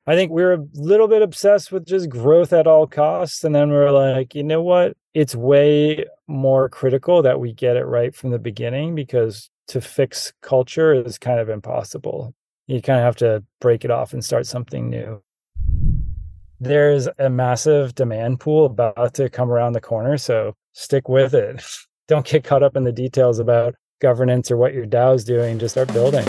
I think we're a little bit obsessed with just growth at all costs. And then we're like, you know what? It's way more critical that we get it right from the beginning, because to fix culture is kind of impossible. You kind of have to break it off and start something new. There's a massive demand pool about to come around the corner, so stick with it. Don't get caught up in the details about governance or what your DAO is doing. Just start building.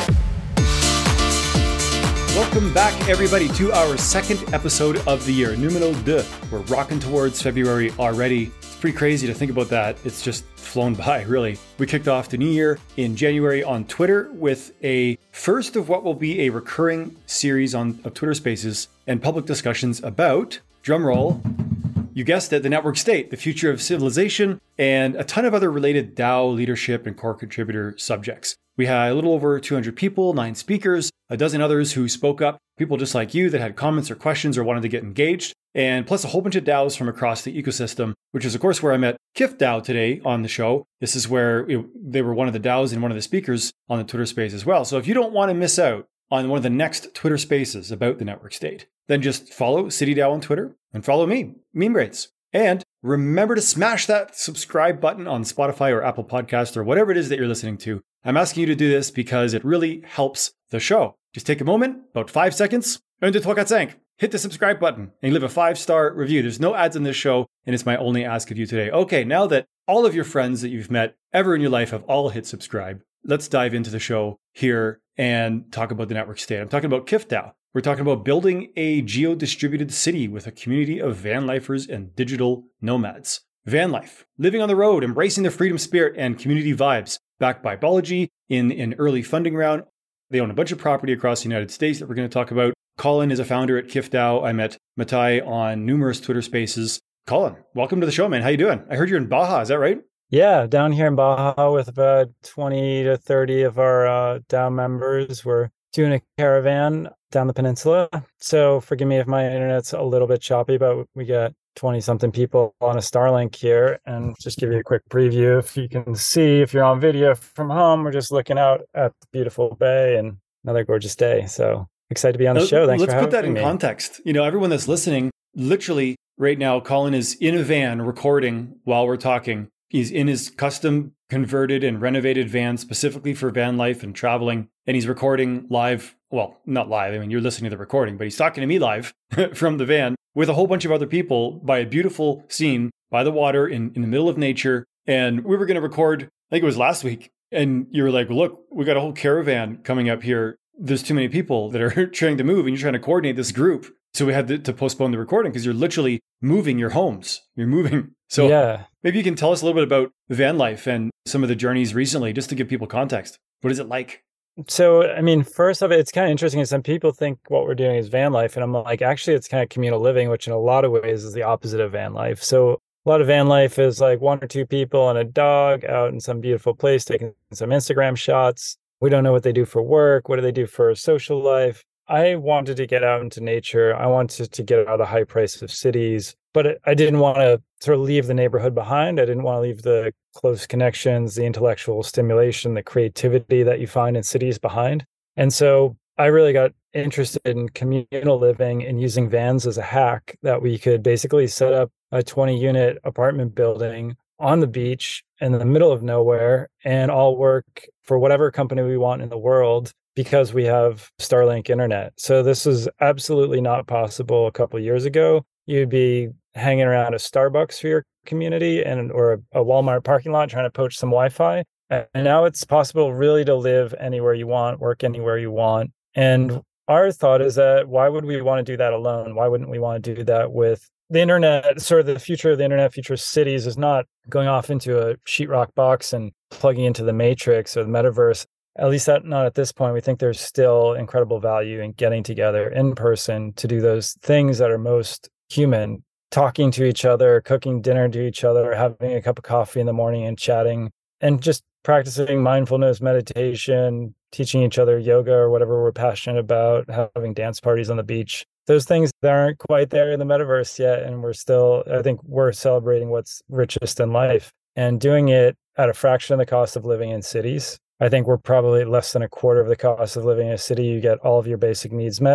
Welcome back, everybody, to our second episode of the year, Numero 2. We're rocking towards February already. It's pretty crazy to think about that. It's just flown by, really. We kicked off the new year in January on Twitter with a first of what will be a recurring series of Twitter Spaces and public discussions about, drumroll, you guessed it, the network state, the future of civilization, and a ton of other related DAO leadership and core contributor subjects. We had a little over 200 people, 9 speakers, a dozen others who spoke up, people just like you that had comments or questions or wanted to get engaged, and plus a whole bunch of DAOs from across the ecosystem, which is of course where I met KIF today on the show. This is where they were one of the DAOs and one of the speakers on the Twitter space as well. So if you don't want to miss out on one of the next Twitter spaces about the network state, then just follow CityDAO on Twitter and follow me, Meme Brains. And remember to smash that subscribe button on Spotify or Apple Podcasts or whatever it is that you're listening to. I'm asking you to do this because it really helps the show. Just take a moment, about 5 seconds, and hit the subscribe button and leave a 5-star review. There's no ads in this show, and it's my only ask of you today. Okay, now that all of your friends that you've met ever in your life have all hit subscribe, let's dive into the show here and talk about the network state. I'm talking about KIF. We're talking about building a geo-distributed city with a community of van lifers and digital nomads. Van life, living on the road, embracing the freedom spirit and community vibes, backed by Bology in an early funding round. They own a bunch of property across the United States that we're going to talk about. Colin is a founder at KIF. I met Matai on numerous Twitter spaces. Colin, welcome to the show, man. How you doing? I heard you're in Baja. Is that right? Yeah, down here in Baja with about 20 to 30 of our DAO members. We're doing a caravan down the peninsula. So forgive me if my internet's a little bit choppy, but we got 20-something people on a Starlink here. And just give you a quick preview. If you can see, if you're on video from home, we're just looking out at the beautiful bay and another gorgeous day. So excited to be on the show. Thanks for having me. Let's put that in context. You know, everyone that's listening, literally right now, Colin is in a van recording while we're talking. He's in his custom converted and renovated van specifically for van life and traveling. And he's recording live. Well, not live. I mean, you're listening to the recording, but he's talking to me live from the van with a whole bunch of other people by a beautiful scene by the water in the middle of nature. And we were going to record, I think it was last week. And you were like, look, we got a whole caravan coming up here. There's too many people that are trying to move and you're trying to coordinate this group. So we had to postpone the recording because you're literally moving your homes. You're moving. So yeah. Maybe you can tell us a little bit about van life and some of the journeys recently, just to give people context. What is it like? So, I mean, first of it, it's kind of interesting. Some people think what we're doing is van life. And I'm like, actually, it's kind of communal living, which in a lot of ways is the opposite of van life. So a lot of van life is like 1 or 2 people and a dog out in some beautiful place, taking some Instagram shots. We don't know what they do for work. What do they do for social life? I wanted to get out into nature. I wanted to get out of the high price of cities, but I didn't want to sort of leave the neighborhood behind. I didn't want to leave the close connections, the intellectual stimulation, the creativity that you find in cities behind. And so I really got interested in communal living and using vans as a hack that we could basically set up a 20-unit apartment building on the beach in the middle of nowhere and all work for whatever company we want in the world, because we have Starlink internet. So this is absolutely not possible a couple of years ago. You'd be hanging around a Starbucks for your community or a Walmart parking lot trying to poach some Wi-Fi. And now it's possible really to live anywhere you want, work anywhere you want. And our thought is that why would we want to do that alone? Why wouldn't we want to do that with the internet? Sort of the future of the internet, future of cities is not going off into a sheetrock box and plugging into the matrix or the metaverse. At least not at this point. We think there's still incredible value in getting together in person to do those things that are most human, talking to each other, cooking dinner to each other, having a cup of coffee in the morning and chatting, and just practicing mindfulness, meditation, teaching each other yoga or whatever we're passionate about, having dance parties on the beach. Those things that aren't quite there in the metaverse yet. And I think we're celebrating what's richest in life and doing it at a fraction of the cost of living in cities. I think we're probably less than a quarter of the cost of living in a city. You get all of your basic needs met.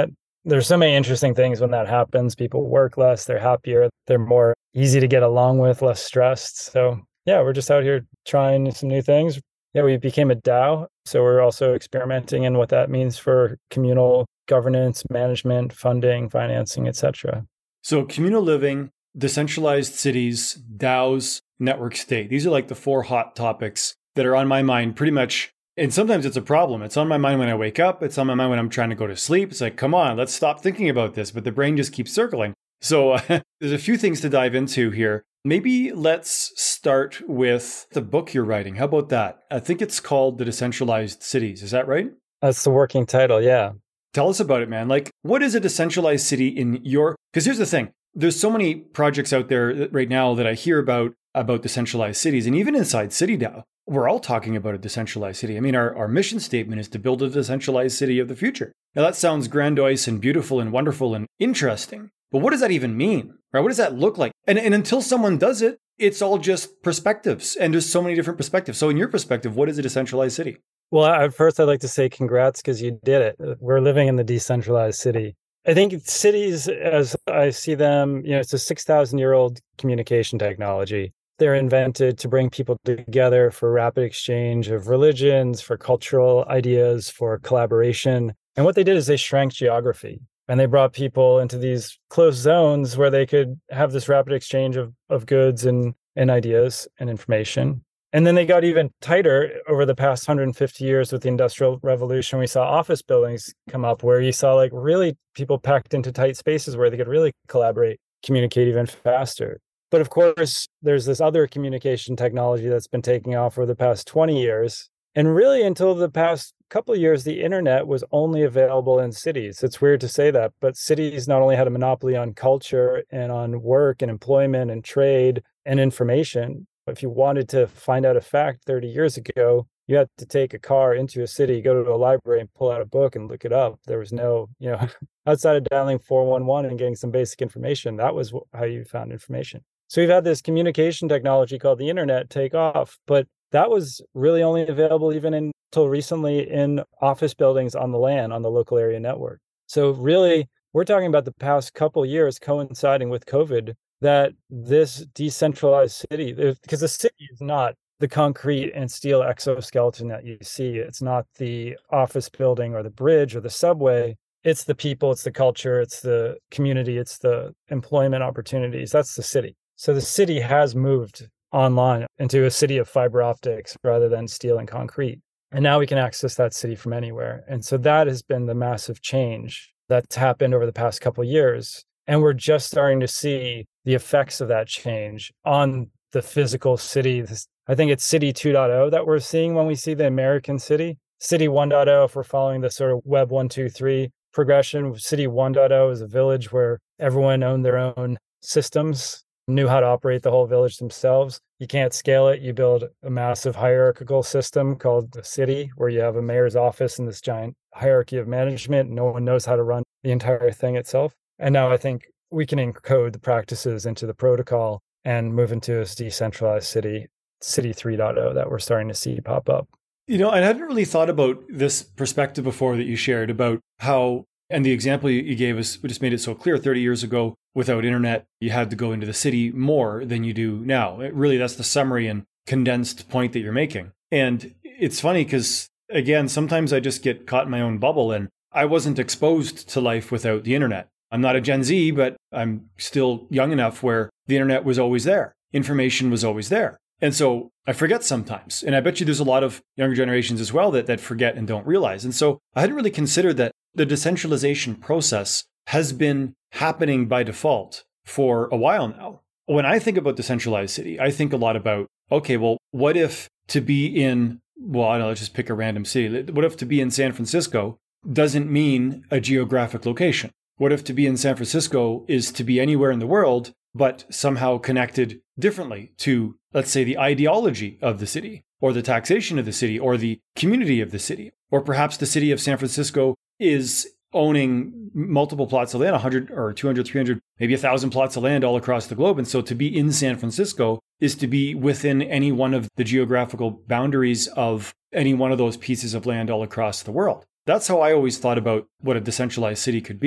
There's so many interesting things when that happens. People work less, they're happier, they're more easy to get along with, less stressed. So yeah, we're just out here trying some new things. Yeah, we became a DAO. So we're also experimenting in what that means for communal governance, management, funding, financing, etc. So communal living, decentralized cities, DAOs, network state. These are like the four hot topics that are on my mind pretty much. And sometimes it's a problem. It's on my mind when I wake up. It's on my mind when I'm trying to go to sleep. It's like, come on, let's stop thinking about this. But the brain just keeps circling. So there's a few things to dive into here. Maybe let's start with the book you're writing. How about that? I think it's called The Decentralized Cities. Is that right? That's the working title, yeah. Tell us about it, man. Like, what is a decentralized city in your... Because here's the thing. There's so many projects out there right now that I hear about decentralized cities. And even inside CityDAO, we're all talking about a decentralized city. I mean, our mission statement is to build a decentralized city of the future. Now, that sounds grandiose and beautiful and wonderful and interesting. But what does that even mean? Right? What does that look like? And until someone does it, it's all just perspectives. And there's so many different perspectives. So in your perspective, what is a decentralized city? Well, at first, I'd like to say congrats because you did it. We're living in the decentralized city. I think cities, as I see them, it's a 6,000-year-old communication technology. They're invented to bring people together for rapid exchange of religions, for cultural ideas, for collaboration. And what they did is they shrank geography. And they brought people into these closed zones where they could have this rapid exchange of goods and ideas and information. And then they got even tighter over the past 150 years with the Industrial Revolution. We saw office buildings come up where you saw like really people packed into tight spaces where they could really collaborate, communicate even faster. But of course, there's this other communication technology that's been taking off over the past 20 years. And really, until the past couple of years, the internet was only available in cities. It's weird to say that, but cities not only had a monopoly on culture and on work and employment and trade and information. If you wanted to find out a fact 30 years ago, you had to take a car into a city, go to a library and pull out a book and look it up. There was no, outside of dialing 411 and getting some basic information, that was how you found information. So we've had this communication technology called the internet take off, but that was really only available even until recently in office buildings on the LAN, on the local area network. So really, we're talking about the past couple years coinciding with COVID, that this decentralized city, because the city is not the concrete and steel exoskeleton that you see. It's not the office building or the bridge or the subway. It's the people, it's the culture, it's the community, it's the employment opportunities. That's the city. So the city has moved online into a city of fiber optics rather than steel and concrete. And now we can access that city from anywhere. And so that has been the massive change that's happened over the past couple of years. And we're just starting to see the effects of that change on the physical city. I think it's City 2.0 that we're seeing when we see the American city. City 1.0, if we're following the sort of Web 1, 2, 3 progression, City 1.0 is a village where everyone owned their own systems, knew how to operate the whole village themselves. You can't scale it. You build a massive hierarchical system called the city, where you have a mayor's office and this giant hierarchy of management. No one knows how to run the entire thing itself. And now I think we can encode the practices into the protocol and move into a decentralized city, City 3.0 that we're starting to see pop up. I hadn't really thought about this perspective before that you shared about how, and the example you gave us just made it so clear. 30 years ago, without internet, you had to go into the city more than you do now. Really, that's the summary and condensed point that you're making. And it's funny because, again, sometimes I just get caught in my own bubble, and I wasn't exposed to life without the internet. I'm not a Gen Z, but I'm still young enough where the internet was always there. Information was always there. And so I forget sometimes. And I bet you there's a lot of younger generations as well that forget and don't realize. And so I hadn't really considered that the decentralization process has been happening by default for a while now. When I think about decentralized city, I think a lot about, okay, well, what if to be in, let's just pick a random city. What if to be in San Francisco doesn't mean a geographic location? What if to be in San Francisco is to be anywhere in the world, but somehow connected differently to, let's say, the ideology of the city, or the taxation of the city, or the community of the city? Or perhaps the city of San Francisco is owning multiple plots of land, 100 or 200, 300, maybe 1,000 plots of land all across the globe. And so to be in San Francisco is to be within any one of the geographical boundaries of any one of those pieces of land all across the world. That's how I always thought about what a decentralized city could be.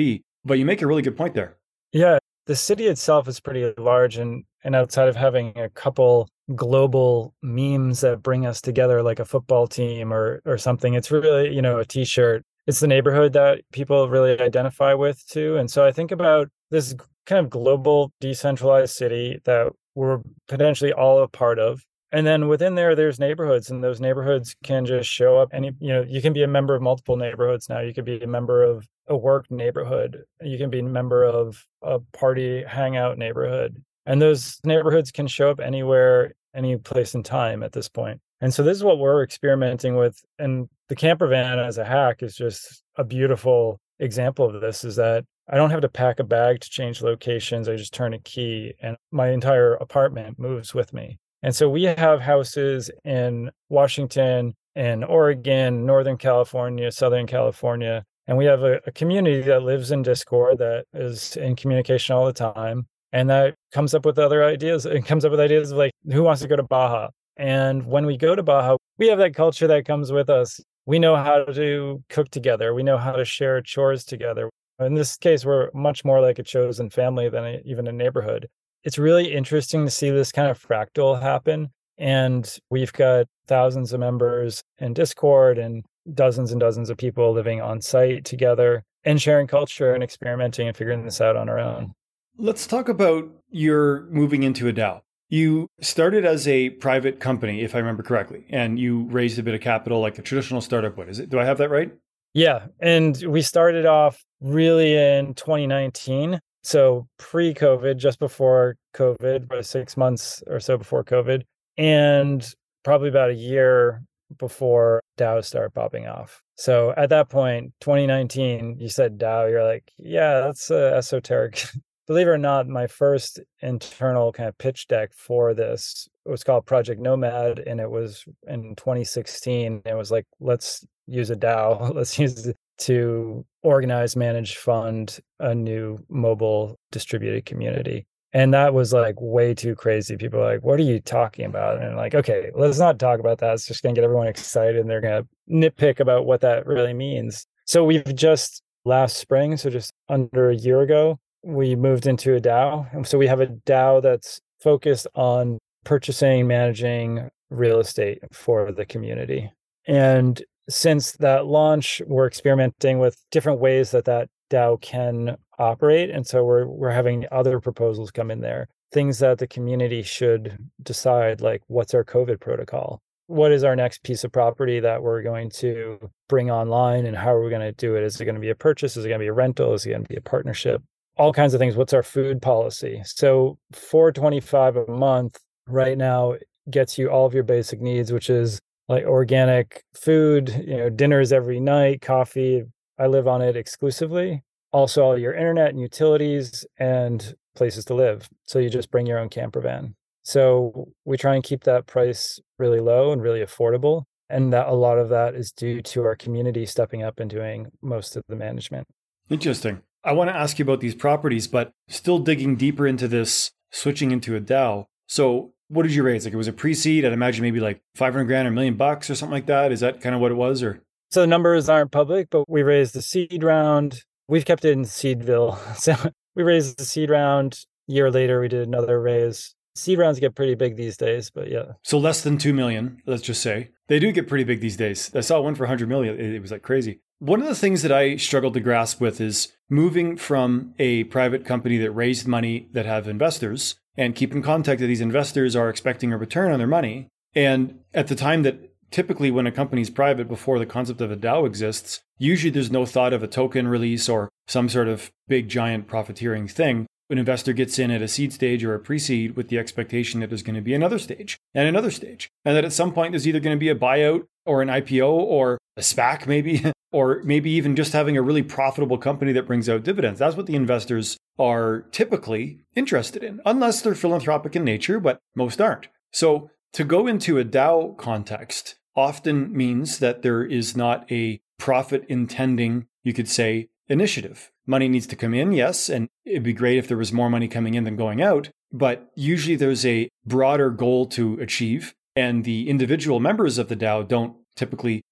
But you make a really good point there. Yeah, the city itself is pretty large, and outside of having a couple global memes that bring us together like a football team or something, it's really, a t-shirt. It's the neighborhood that people really identify with too. And so I think about this kind of global decentralized city that we're potentially all a part of. And then within there's neighborhoods, and those neighborhoods can just show up you can be a member of multiple neighborhoods now. You could be a member of a work neighborhood. You can be a member of a party hangout neighborhood. And those neighborhoods can show up anywhere, any place in time at this point. And so this is what we're experimenting with. And the camper van as a hack is just a beautiful example of this, is that I don't have to pack a bag to change locations. I just turn a key and my entire apartment moves with me. And so we have houses in Washington, in Oregon, Northern California, Southern California. And we have a community that lives in Discord that is in communication all the time. And that comes up with other ideas. It comes up with ideas of like, who wants to go to Baja? And when we go to Baja, we have that culture that comes with us. We know how to cook together. We know how to share chores together. In this case, we're much more like a chosen family than even a neighborhood. It's really interesting to see this kind of fractal happen. And we've got thousands of members in Discord and dozens of people living on site together and sharing culture and experimenting and figuring this out on our own. Let's talk about your moving into a DAO. You started as a private company, if I remember correctly, and you raised a bit of capital like a traditional startup would. Is it? Do I have that right? Yeah. And we started off really in 2019. So pre-COVID, just before COVID, about 6 months or so before COVID, and probably about a year before DAOs start popping off. So at that point, 2019, you said DAO, you're like, yeah, that's esoteric. Believe it or not, my first internal kind of pitch deck for this, it was called Project Nomad, and it was in 2016. It was like, let's use a DAO. Let's use it to organize, manage, fund a new mobile distributed community. And that was like way too crazy. People are like, what are you talking about? And like, okay, let's not talk about that. It's just going to get everyone excited and they're going to nitpick about what that really means. So we've just last spring, so just under a year ago, we moved into a DAO. And so we have a DAO that's focused on purchasing, managing real estate for the community. And since that launch, we're experimenting with different ways that DAO can operate. And so we're having other proposals come in there, things that the community should decide, like what's our COVID protocol? What is our next piece of property that we're going to bring online, and how are we going to do it? Is it going to be a purchase? Is it going to be a rental? Is it going to be a partnership? All kinds of things. What's our food policy? So $4.25 a month right now gets you all of your basic needs, which is like organic food, dinners every night, coffee. I live on it exclusively. Also, all your internet and utilities and places to live. So you just bring your own camper van. So we try and keep that price really low and really affordable. And that a lot of that is due to our community stepping up and doing most of the management. Interesting. I want to ask you about these properties, but still digging deeper into this, switching into a DAO. So what did you raise? Like it was a pre-seed. I'd imagine maybe like 500 grand or $1 million or something like that. Is that kind of what it was? Or so the numbers aren't public, but we raised the seed round. We've kept it in Seedville. So we raised the seed round. A year later, we did another raise. Seed rounds get pretty big these days, but yeah. So less than 2 million, let's just say. They do get pretty big these days. I saw one for 100 million. It was like crazy. One of the things that I struggled to grasp with is moving from a private company that raised money that have investors, and keep in contact that these investors are expecting a return on their money. And at the time that typically when a company's private, before the concept of a DAO exists, usually there's no thought of a token release or some sort of big giant profiteering thing. An investor gets in at a seed stage or a pre-seed with the expectation that there's going to be another stage and another stage. And that at some point there's either going to be a buyout or an IPO or a SPAC maybe, or maybe even just having a really profitable company that brings out dividends. That's what the investors are typically interested in, unless they're philanthropic in nature, but most aren't. So to go into a DAO context often means that there is not a profit intending, you could say, initiative. Money needs to come in, yes, and it'd be great if there was more money coming in than going out, but usually there's a broader goal to achieve, and the individual members of the DAO don't typically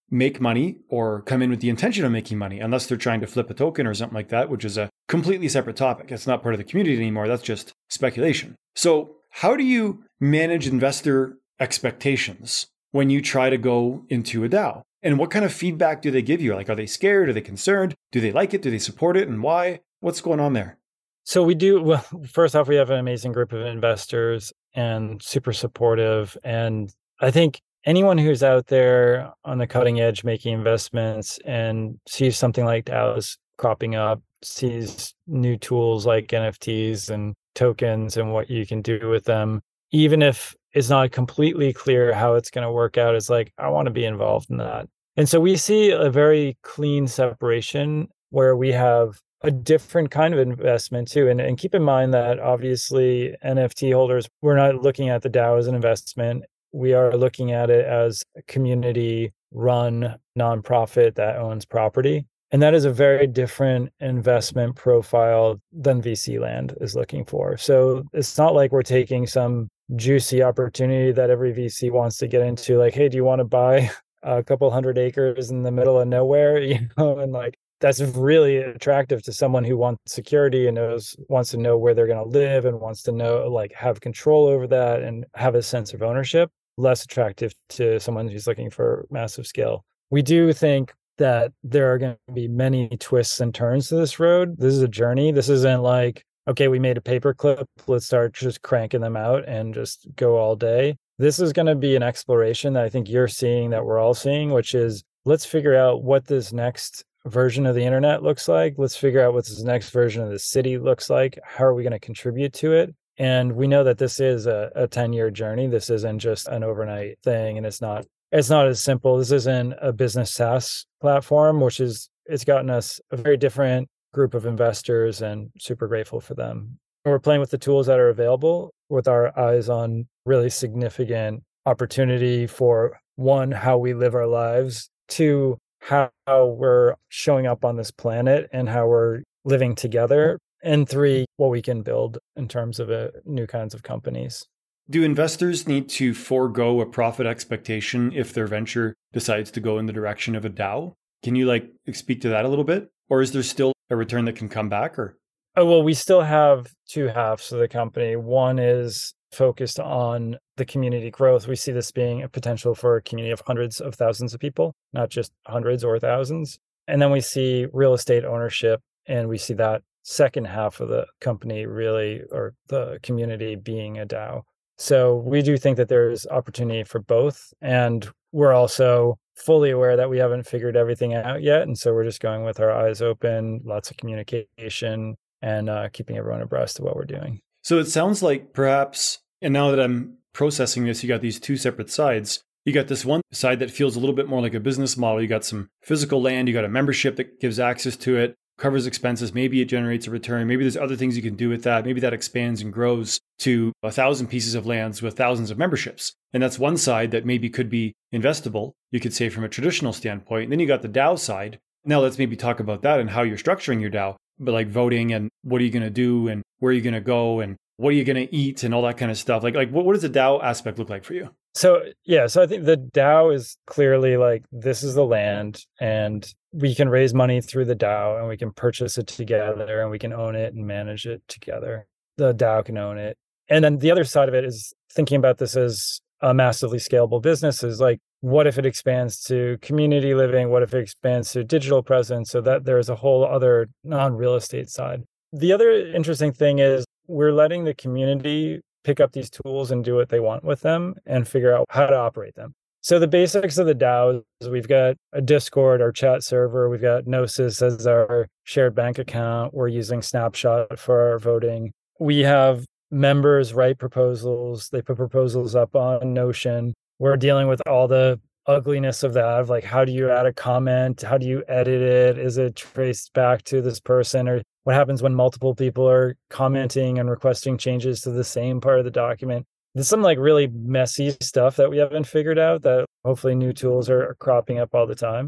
make money or come in with the intention of making money, unless they're trying to flip a token or something like that, which is a completely separate topic. It's not part of the community anymore. That's just speculation. So how do you manage investor expectations when you try to go into a DAO? And what kind of feedback do they give you? Like, are they scared? Are they concerned? Do they like it? Do they support it? And why? What's going on there? So we do, well, first off, we have an amazing group of investors and super supportive. And I think anyone who's out there on the cutting edge making investments and sees something like DAOs cropping up, sees new tools like NFTs and tokens and what you can do with them, even if it's not completely clear how it's going to work out, is like, I want to be involved in that. And so we see a very clean separation where we have a different kind of investment too. And keep in mind that obviously NFT holders, we're not looking at the DAO as an investment. We are looking at it as a community run nonprofit that owns property. And that is a very different investment profile than VC land is looking for. So it's not like we're taking some juicy opportunity that every VC wants to get into, like, hey, do you want to buy a couple hundred acres in the middle of nowhere? And like, that's really attractive to someone who wants security and wants to know where they're going to live and wants to know, like, have control over that and have a sense of ownership. Less attractive to someone who's looking for massive scale. We do think that there are going to be many twists and turns to this road. This is a journey. This isn't like, okay, we made a paperclip, let's start just cranking them out and just go all day. This is going to be an exploration that I think you're seeing, that we're all seeing, which is, let's figure out what this next version of the internet looks like. Let's figure out what this next version of the city looks like. How are we going to contribute to it? And we know that this is a 10-year journey. This isn't just an overnight thing, and it's not as simple. This isn't a business SaaS platform, it's gotten us a very different group of investors, and super grateful for them. We're playing with the tools that are available with our eyes on really significant opportunity for, one, how we live our lives, two, how we're showing up on this planet and how we're living together, and three, what we can build in terms of new kinds of companies. Do investors need to forego a profit expectation if their venture decides to go in the direction of a DAO? Can you speak to that a little bit? Or is there still a return that can come back? Or well, we still have two halves of the company. One is focused on the community growth. We see this being a potential for a community of hundreds of thousands of people, not just hundreds or thousands. And then we see real estate ownership, and we see that second half of the company really, or the community, being a DAO. So we do think that there's opportunity for both. And we're also fully aware that we haven't figured everything out yet. And so we're just going with our eyes open, lots of communication, and keeping everyone abreast of what we're doing. So it sounds like perhaps, and now that I'm processing this, you got these two separate sides. You got this one side that feels a little bit more like a business model. You got some physical land, you got a membership that gives access to it, covers expenses. Maybe it generates a return. Maybe there's other things you can do with that. Maybe that expands and grows to 1,000 pieces of lands with thousands of memberships. And that's one side that maybe could be investable, you could say, from a traditional standpoint. And then you got the DAO side. Now let's maybe talk about that and how you're structuring your DAO, but like voting and what are you going to do and where are you going to go and what are you going to eat and all that kind of stuff. Like what does the DAO aspect look like for you? So I think the DAO is clearly like, this is the land, and we can raise money through the DAO, and we can purchase it together, and we can own it and manage it together. The DAO can own it. And then the other side of it is thinking about this as a massively scalable business. Is like, what if it expands to community living? What if it expands to digital presence? So that there's a whole other non-real estate side. The other interesting thing is we're letting the community pick up these tools and do what they want with them and figure out how to operate them. So the basics of the DAO is we've got a Discord, our chat server. We've got Gnosis as our shared bank account. We're using Snapshot for our voting. We have members write proposals. They put proposals up on Notion. We're dealing with all the ugliness of that, of like, how do you add a comment? How do you edit it? Is it traced back to this person? Or what happens when multiple people are commenting and requesting changes to the same part of the document? There's some really messy stuff that we haven't figured out, that hopefully new tools are cropping up all the time.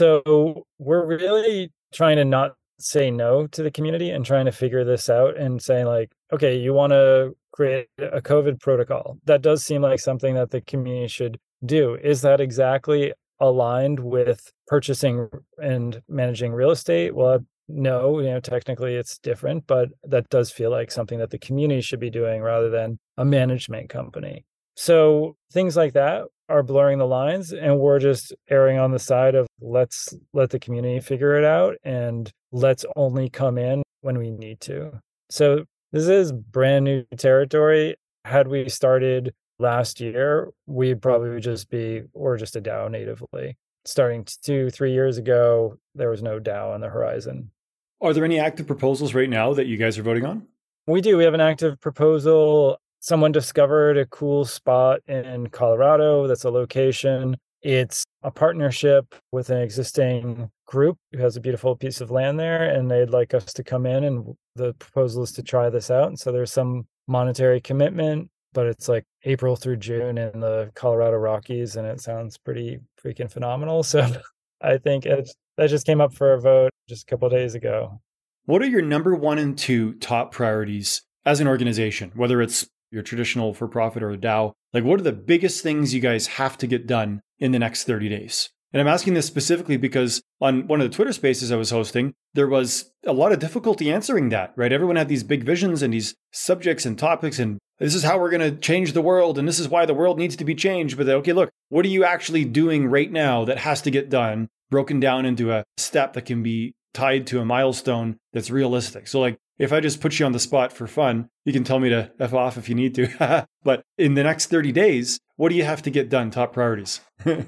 So we're really trying to not say no to the community and trying to figure this out and saying like, okay, you want to create a COVID protocol. That does seem like something that the community should do. Is that exactly aligned with purchasing and managing real estate? Well, no, technically it's different, but that does feel like something that the community should be doing rather than a management company. So things like that are blurring the lines, and we're just erring on the side of let's let the community figure it out and let's only come in when we need to. So this is brand new territory. Had we started last year, we'd probably we're just a DAO natively. Starting 2-3 years ago, there was no DAO on the horizon. Are there any active proposals right now that you guys are voting on? We do. We have an active proposal. Someone discovered a cool spot in Colorado that's a location. It's a partnership with an existing group who has a beautiful piece of land there, and they'd like us to come in, and the proposal is to try this out. And so there's some monetary commitment, but it's like April through June in the Colorado Rockies, and it sounds pretty freaking phenomenal. So I think that just came up for a vote just a couple of days ago. What are your number 1 and 2 top priorities as an organization, whether it's your traditional for-profit or a DAO? Like, what are the biggest things you guys have to get done in the next 30 days? And I'm asking this specifically because on one of the Twitter spaces I was hosting, there was a lot of difficulty answering that, right? Everyone had these big visions and these subjects and topics, and this is how we're going to change the world, and this is why the world needs to be changed. But okay, look, what are you actually doing right now that has to get done, broken down into a step that can be tied to a milestone that's realistic? So like, if I just put you on the spot for fun, you can tell me to F off if you need to. But in the next 30 days, what do you have to get done? Top priorities.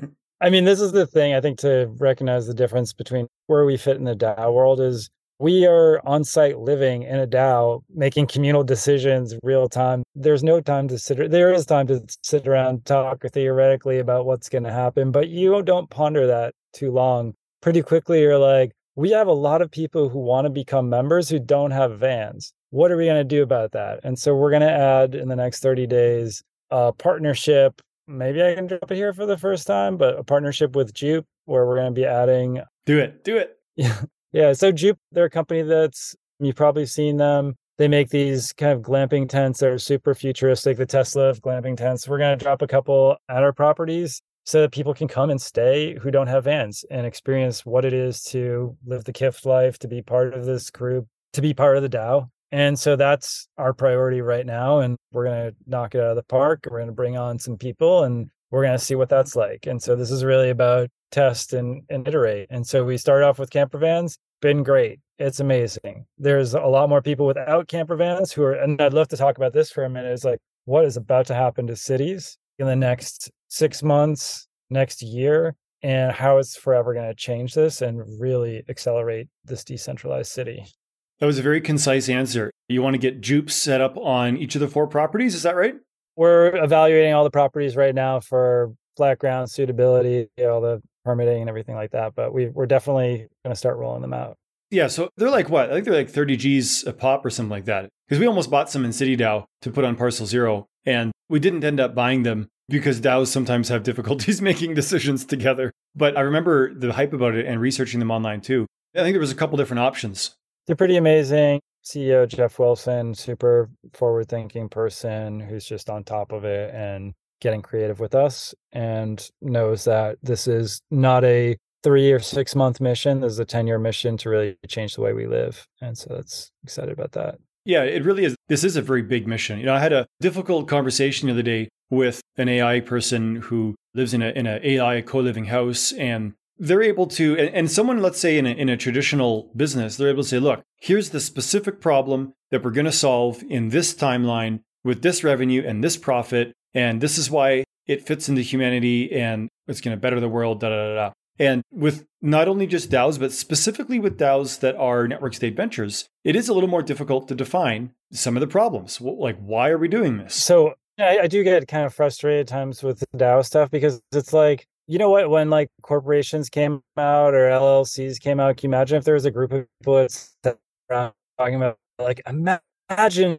I mean, this is the thing, I think, to recognize the difference between where we fit in the DAO world is we are on-site living in a DAO, making communal decisions real time. There's no time to there is time to sit around, talk theoretically about what's going to happen, but you don't ponder that too long. Pretty quickly, you're like, we have a lot of people who want to become members who don't have vans. What are we going to do about that? And so we're going to add in the next 30 days a partnership. Maybe I can drop it here for the first time, but a partnership with Jupe, where we're going to be adding. Do it. Yeah. So Jupe, they're a company you've probably seen them. They make these kind of glamping tents that are super futuristic, the Tesla of glamping tents. We're going to drop a couple at our properties so that people can come and stay who don't have vans and experience what it is to live the Kift life, to be part of this group, to be part of the DAO. And so that's our priority right now. And we're going to knock it out of the park. We're going to bring on some people and we're going to see what that's like. And so this is really about test and iterate. And so we start off with camper vans. Been great. It's amazing. There's a lot more people without camper vans and I'd love to talk about this for a minute. It's like, what is about to happen to cities in the next 6 months, next year, and how it's forever going to change this and really accelerate this decentralized city. That was a very concise answer. You want to get Jupe set up on each of the 4 properties, is that right? We're evaluating all the properties right now for flat ground suitability, all the permitting and everything like that. But we're definitely going to start rolling them out. Yeah, so they're like what? I think they're like 30 Gs a pop or something like that. Because we almost bought some in CityDAO to put on Parcel Zero, and we didn't end up buying them because DAOs sometimes have difficulties making decisions together. But I remember the hype about it and researching them online too. I think there was a couple different options. They're pretty amazing. CEO Jeff Wilson, super forward-thinking person who's just on top of it and getting creative with us and knows that this is not a 3 or 6 month mission. This is a 10-year mission to really change the way we live. And so that's excited about that. Yeah, it really is. This is a very big mission. I had a difficult conversation the other day with an AI person who lives in an AI co-living house, and they're able to, and someone, let's say in a traditional business, they're able to say, look, here's the specific problem that we're going to solve in this timeline with this revenue and this profit, and this is why it fits into humanity and it's going to better the world, da da da da. And with not only just DAOs, but specifically with DAOs that are network state ventures, it is a little more difficult to define some of the problems. Like, why are we doing this? So I do get kind of frustrated at times with the DAO stuff because it's like, you know what, when like corporations came out or LLCs came out, can you imagine if there was a group of people that sat around talking about like, imagine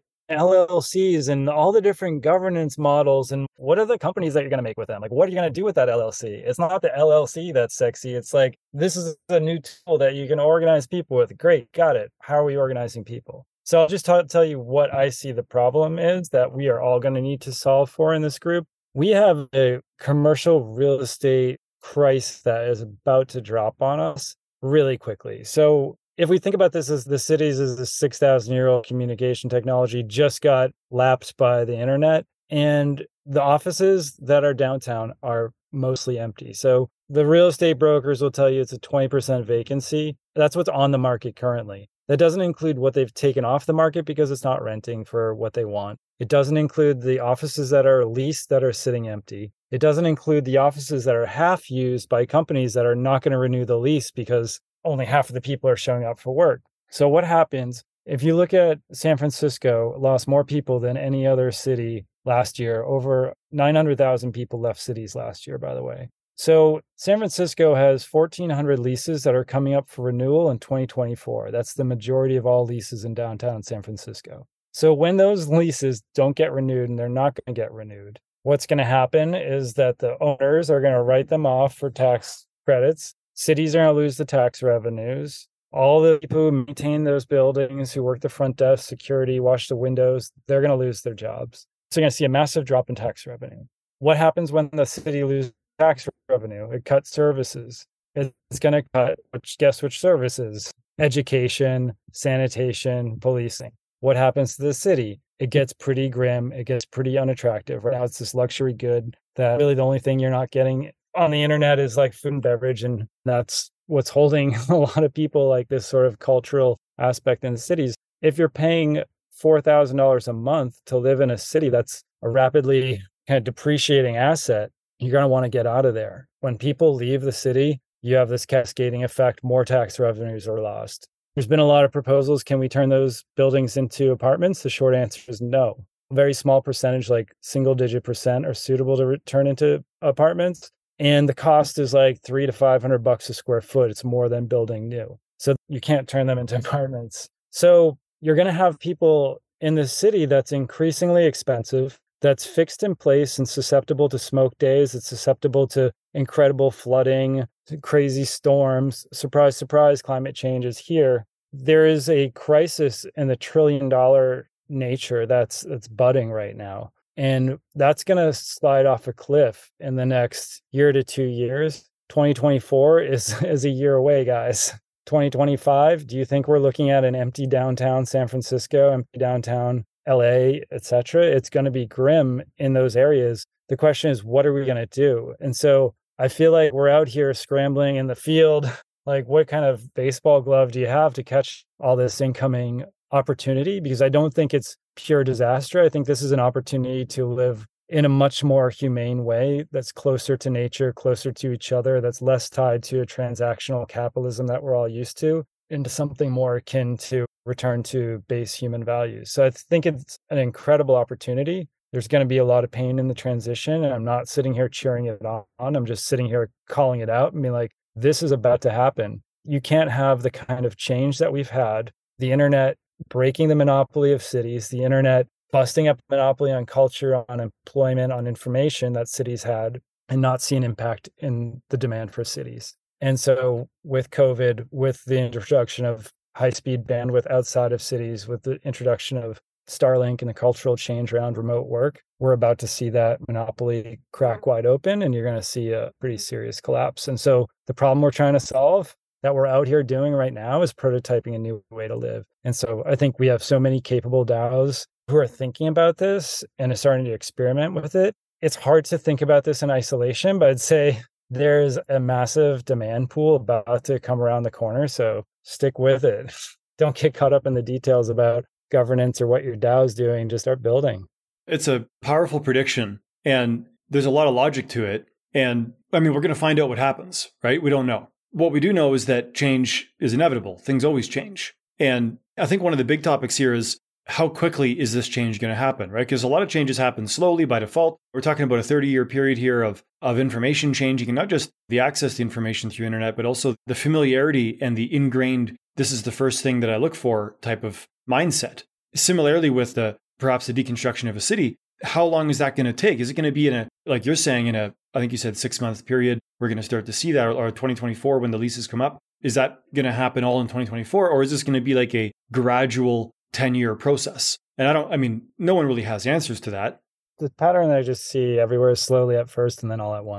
LLCs and all the different governance models and what are the companies that you're going to make with them? Like, what are you going to do with that LLC? It's not the LLC that's sexy. It's like, this is a new tool that you can organize people with. Great, got it. How are we organizing people? So I'll just tell you what I see the problem is that we are all going to need to solve for in this group. We have a commercial real estate It's a powerful prediction, and there's a lot of logic to it. And I mean, we're going to find out what happens, right? We don't know. What we do know is that change is inevitable. Things always change. And I think one of the big topics here is, how quickly is this change going to happen, right? Because a lot of changes happen slowly by default. We're talking about a 30-year period here of information changing, and not just the access to information through internet, but also the familiarity and the ingrained, this is the first thing that I look for type of mindset. Similarly with perhaps the deconstruction of a city, how long is that going to take? Is it going to be like you're saying, I think you said 6-month period, we're going to start to see that, or 2024 when the leases come up? Is that going to happen all in 2024? Or is this going to be like a gradual 10-year process? And no one really has answers to that. The pattern that I just see everywhere is slowly at first and then all at once.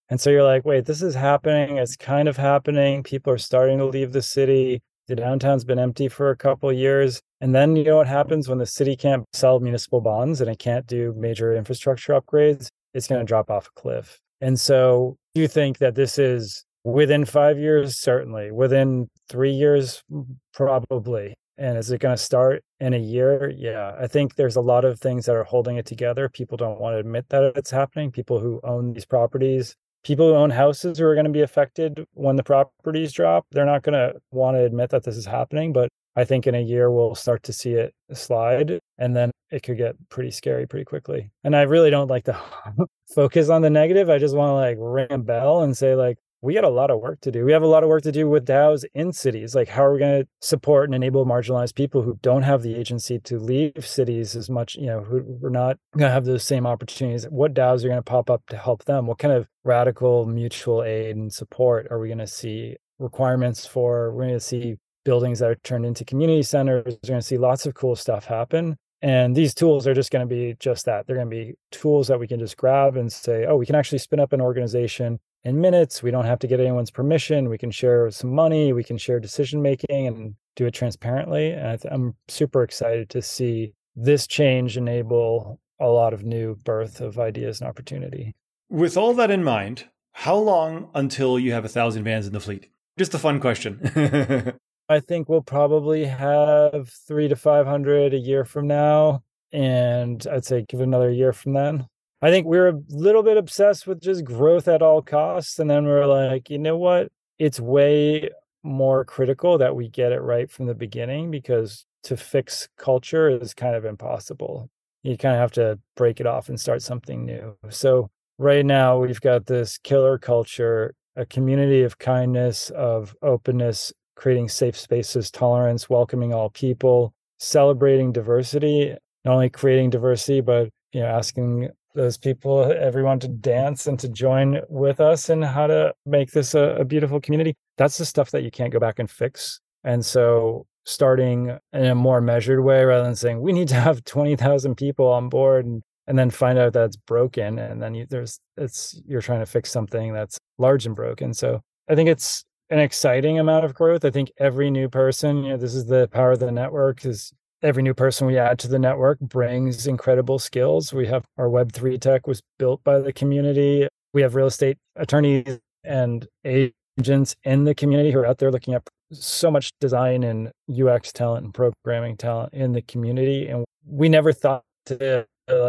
And so you're like, wait, this is happening. It's kind of happening. People are starting to leave the city. The downtown's been empty for a couple of years. And then you know what happens when the city can't sell municipal bonds and it can't do major infrastructure upgrades? It's going to drop off a cliff. And so do you think that this is within 5 years? Certainly. Within 3 years? Probably. And is it going to start in a year? Yeah. I think there's a lot of things that are holding it together. People don't want to admit that it's happening. People who own these properties, people who own houses who are going to be affected when the properties drop, they're not going to want to admit that this is happening. But I think in a year, we'll start to see it slide, and then it could get pretty scary pretty quickly. And I really don't like to focus on the negative. I just want to like ring a bell and say, like, we got a lot of work to do. We have a lot of work to do with DAOs in cities. Like, how are we going to support and enable marginalized people who don't have the agency to leave cities as much, who are not going to have those same opportunities? What DAOs are going to pop up to help them? What kind of radical mutual aid and support are we going to see requirements for? We're going to see buildings that are turned into community centers. We're going to see lots of cool stuff happen. And these tools are just going to be just that. They're going to be tools that we can just grab and say, oh, we can actually spin up an organization in minutes. We don't have to get anyone's permission. We can share some money. We can share decision making and do it transparently. And I'm super excited to see this change enable a lot of new birth of ideas and opportunity. With all that in mind, how long until you have 1,000 vans in the fleet? Just a fun question. I think we'll probably have 300 to 500 a year from now. And I'd say give it another year from then. I think we're a little bit obsessed with just growth at all costs. And then we're like, you know what? It's way more critical that we get it right from the beginning, because to fix culture is kind of impossible. You kind of have to break it off and start something new. So right now we've got this killer culture, a community of kindness, of openness, creating safe spaces, tolerance, welcoming all people, celebrating diversity, not only creating diversity, but asking those people, everyone, to dance and to join with us in how to make this a beautiful community. That's the stuff that you can't go back and fix. And so starting in a more measured way, rather than saying we need to have 20,000 people on board and then find out that's broken, and then you're trying to fix something that's large and broken. So I think it's an exciting amount of growth. I think every new person, this is the power of the network, is every new person we add to the network brings incredible skills. We have our Web3 tech was built by the community. We have real estate attorneys and agents in the community who are out there looking up so much design and UX talent and programming talent in the community. And we never thought to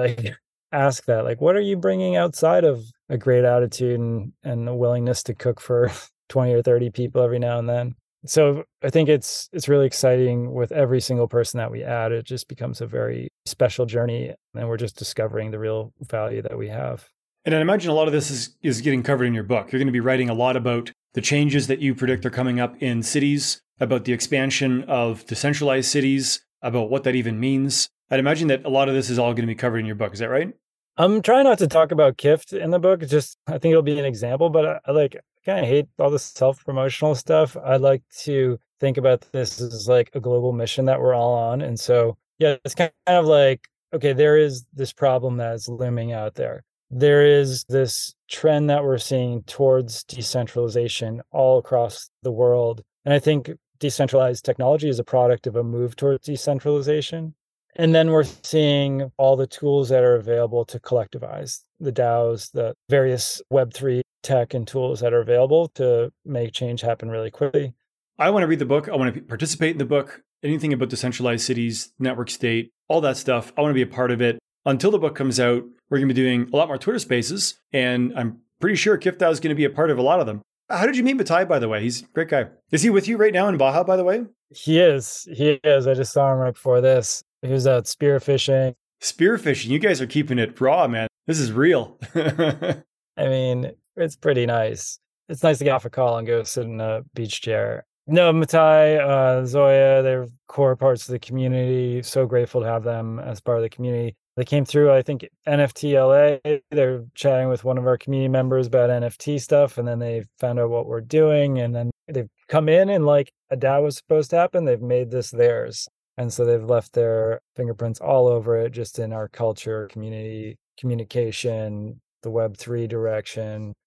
ask that, like, what are you bringing outside of a great attitude and a willingness to cook for 20 or 30 people every now and then? So I think it's really exciting with every single person that we add. It just becomes a very special journey, and we're just discovering the real value that we have. And I imagine a lot of this is getting covered in your book. You're going to be writing a lot about the changes that you predict are coming up in cities, about the expansion of decentralized cities, about what that even means. I'd imagine that a lot of this is all going to be covered in your book. Is that right? I'm trying not to talk about Kift in the book. Just, I think it'll be an example, but I kind of hate all this self-promotional stuff. I like to think about this as like a global mission that we're all on. And so, yeah, it's kind of like, okay, there is this problem that is looming out there. There is this trend that we're seeing towards decentralization all across the world. And I think decentralized technology is a product of a move towards decentralization. And then we're seeing all the tools that are available to collectivize the DAOs, the various Web3 tech and tools that are available to make change happen really quickly. I want to read the book. I want to participate in the book. Anything about decentralized cities, network state, all that stuff. I want to be a part of it. Until the book comes out, we're going to be doing a lot more Twitter spaces. And I'm pretty sure KiftDAO is going to be a part of a lot of them. How did you meet Matai, by the way? He's a great guy. Is he with you right now in Baja, by the way? He is. I just saw him right before this. He was out spearfishing. Spearfishing. You guys are keeping it raw, man. This is real. I mean, it's pretty nice. It's nice to get off a call and go sit in a beach chair. No, Matai, Zoya, they're core parts of the community. So grateful to have them as part of the community. They came through, I think, NFT LA. They're chatting with one of our community members about NFT stuff. And then they found out what we're doing. And then they've come in and like a DAO was supposed to happen. They've made this theirs. And so they've left their fingerprints all over it, just in our culture, community, communication, the Web3 direction.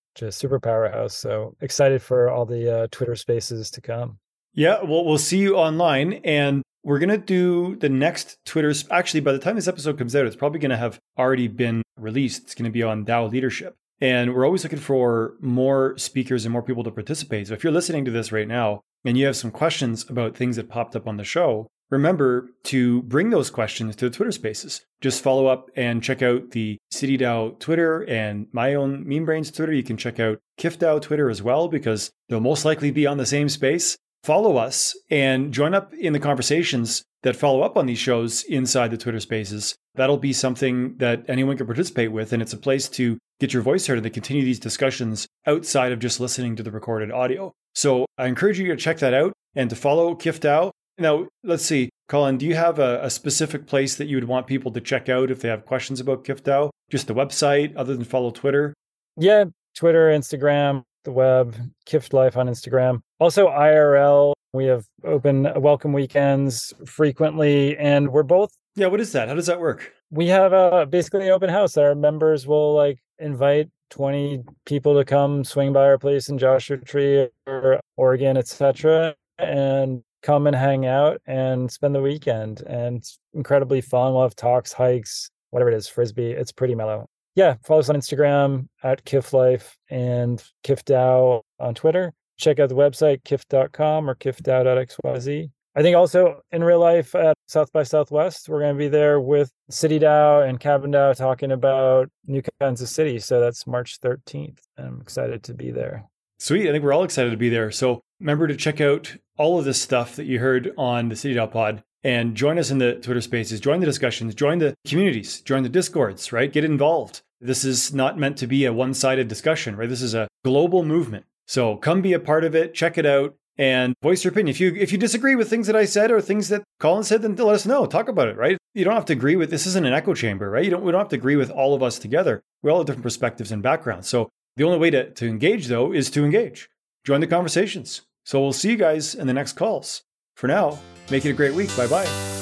just super powerhouse. So excited for all the Twitter spaces to come. Yeah, well, we'll see you online. And we're going to do the next Twitter. Actually, by the time this episode comes out, it's probably going to have already been released. It's going to be on DAO leadership. And we're always looking for more speakers and more people to participate. So if you're listening to this right now and you have some questions about things that popped up on the show, remember to bring those questions to the Twitter Spaces. Just follow up and check out the CityDAO Twitter and my own Meme Brains Twitter. You can check out KIFDAO Twitter as well, because they'll most likely be on the same space. Follow us and join up in the conversations that follow up on these shows inside the Twitter Spaces. That'll be something that anyone can participate with, and it's a place to get your voice heard and to continue these discussions outside of just listening to the recorded audio. So I encourage you to check that out and to follow KIFDAO. Now, let's see, Colin, do you have a specific place that you would want people to check out if they have questions about KIFDAO? Just the website, other than follow Twitter? Yeah, Twitter, Instagram, the web, KIFT Life on Instagram. Also IRL, we have open welcome weekends frequently, and we're both... Yeah, what is that? How does that work? We have basically an open house. Our members will invite 20 people to come swing by our place in Joshua Tree or Oregon, etc., and come and hang out and spend the weekend. And it's incredibly fun. We'll have talks, hikes, whatever it is, frisbee. It's pretty mellow. Yeah, follow us on Instagram at KIFLife and KIFDAO on Twitter. Check out the website, kift.com or kiftdao.xyz. I think also in real life at South by Southwest, we're going to be there with CityDAO and CabinDAO talking about new kinds of cities. So that's March 13th. I'm excited to be there. Sweet. I think we're all excited to be there. So remember to check out all of this stuff that you heard on the CityDAO pod and join us in the Twitter Spaces, join the discussions, join the communities, join the Discords, right? Get involved. This is not meant to be a one-sided discussion, right? This is a global movement. So come be a part of it, check it out, and voice your opinion. If you disagree with things that I said or things that Colin said, then let us know. Talk about it, right? You don't have to agree with, this isn't an echo chamber, right? We don't have to agree with all of us together. We all have different perspectives and backgrounds. So the only way to engage, though, is to engage. Join the conversations. So we'll see you guys in the next calls. For now, make it a great week. Bye-bye.